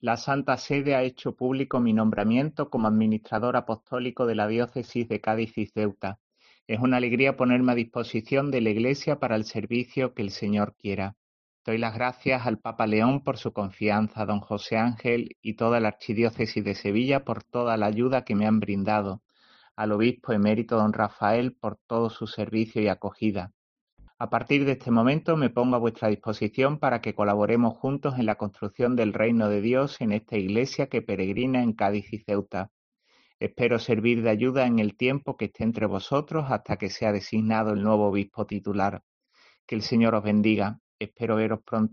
La Santa Sede ha hecho público mi nombramiento como administrador apostólico de la diócesis de Cádiz y Ceuta. Es una alegría ponerme a disposición de la Iglesia para el servicio que el Señor quiera. Doy las gracias al Papa León por su confianza, a don José Ángel y toda la Archidiócesis de Sevilla por toda la ayuda que me han brindado, al obispo emérito don Rafael por todo su servicio y acogida. A partir de este momento me pongo a vuestra disposición para que colaboremos juntos en la construcción del reino de Dios en esta iglesia que peregrina en Cádiz y Ceuta. Espero servir de ayuda en el tiempo que esté entre vosotros hasta que sea designado el nuevo obispo titular. Que el Señor os bendiga. Espero veros pronto.